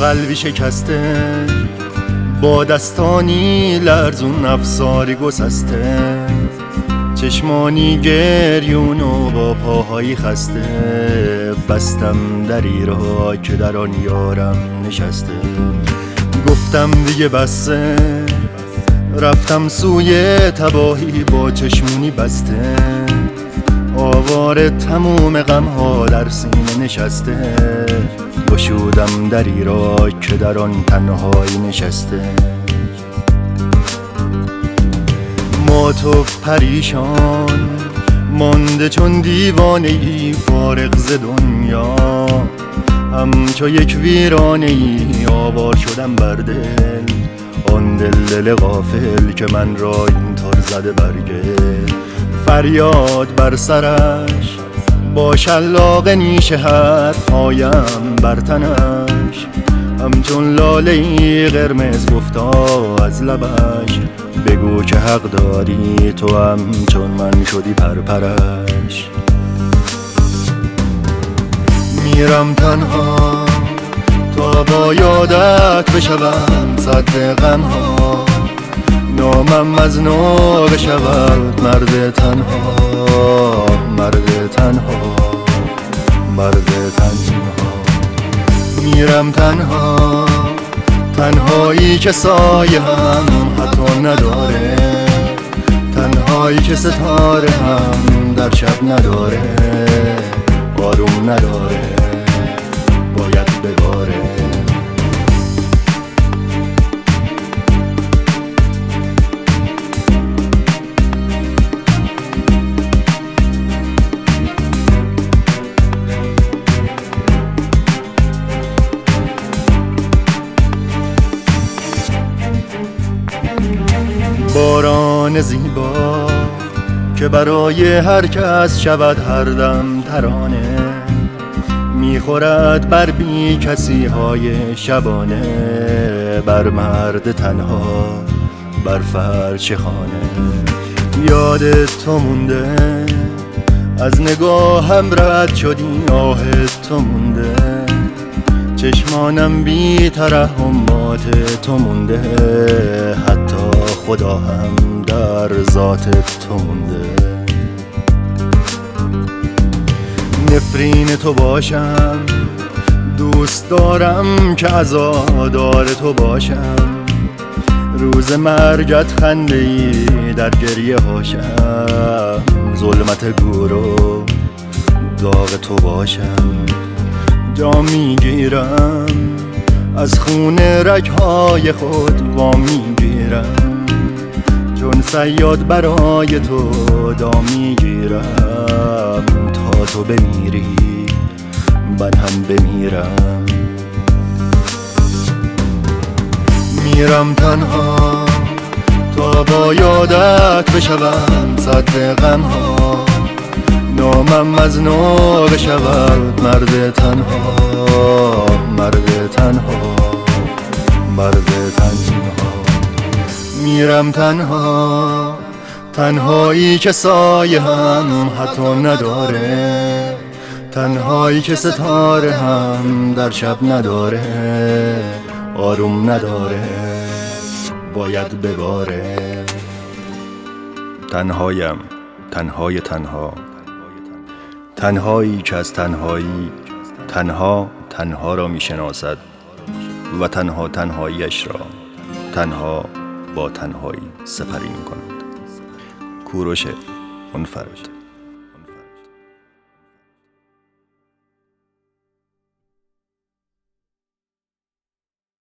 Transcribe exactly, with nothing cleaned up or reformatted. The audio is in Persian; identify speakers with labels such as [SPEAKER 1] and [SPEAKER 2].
[SPEAKER 1] قلبی شکسته، با دستانی لرزون افساری گسسته، چشمانی گریون و با پاهایی خسته، بستم دری را که در آن یارم نشسته. گفتم دیگه بسه، رفتم سوی تباهی با چشمونی بسته، آواره تموم غمها در سینه نشسته، گشودم دری را که در آن تنهایی نشسته. مات و پریشان مانده چون دیوانه ای فارغ ز دنیا، همچو یک ویرانه ای آوار شدم بر دل، آن دل دل غافل که من را اینطور زده برگل. فریاد بر سرش با شلاق نیش حرفهایم بر تنش، همچون لاله‌ای قرمز گفتا از لبش، بگو که حق داری تو هم چون من شدی پرپرش. میرم تنها تا با یادت بشوم صد غمها، نامم از نو بشود مرد تنها، مرد تنها، مرد تنها. میرم تنها، تنهایی که سایه هم حتی نداره، تنهایی که ستاره هم در شب نداره، آروم نداره، باید بباره. باران زیبا که برای هر کس شود هر دم ترانه، میخورد بر بی کسی های شبانه، بر مرد تنها بر فرش خانه. یاد تو مونده از نگاهم رد شدی، آه تو مونده چشمانم بی ترحمات تو مونده، حتی خدا هم در ذات تو مونده. نفرین تو باشم، دوست دارم که عزادار تو باشم، روز مرگت خنده ای در گریه هاشم، ظلمت گور و داغ تو باشم. جا میگیرم از خون رگهای خود وا میگیرم، چون صیاد برای تو دام میگیرم، تا تو بمیری من هم بمیرم. میرم تنها تا با یادت بشوم صد غمها، نامم از نو بشود مرد تنها، مرد تنها، مرد تنها. میرم تنها، تنهایی که سایه هم حتی نداره، تنهایی که ستاره هم در شب نداره، آروم نداره، باید بباره. تنهایم، تنهای تنها، تنهایی که از تنهایی تنها تنها را میشناسد و تنها تنهاییش را تنها با تنهایی سپری میکند. کوروش منفرد.